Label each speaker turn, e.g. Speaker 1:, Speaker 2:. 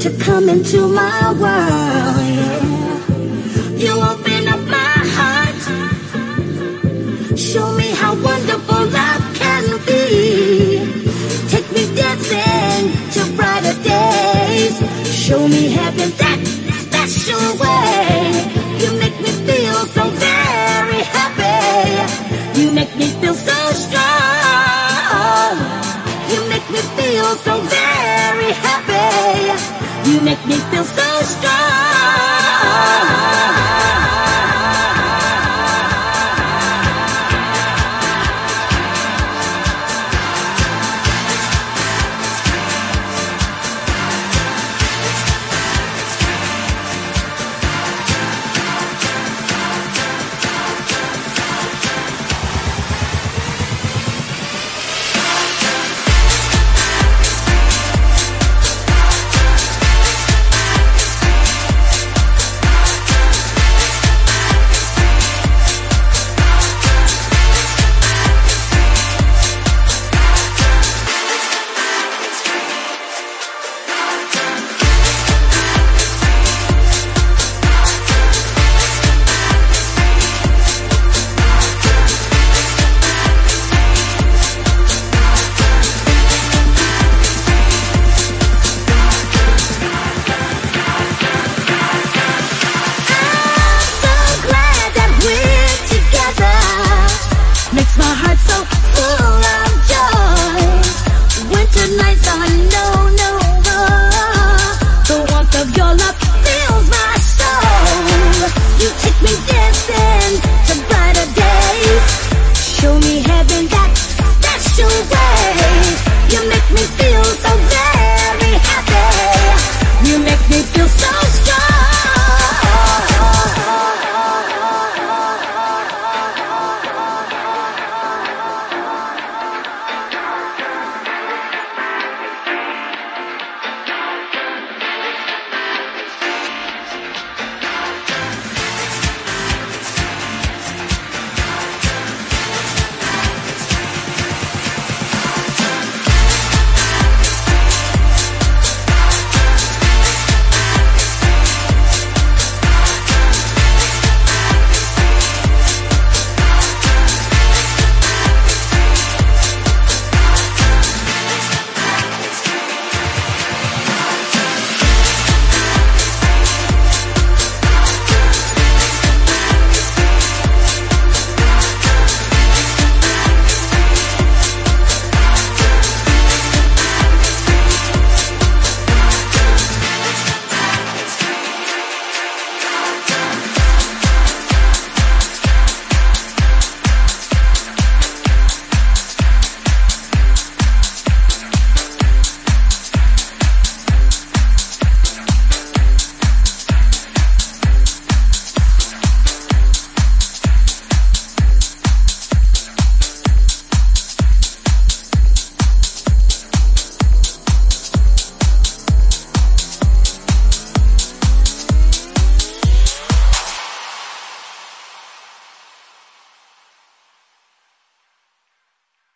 Speaker 1: to come into my world, yeah. You open up my heart, show me how wonderful love can be. Take me dancing to brighter days, show me heaven that special way. You make me feel so very happy, you make me feel so strong. You make me feel so very happy, you make me feel so strong.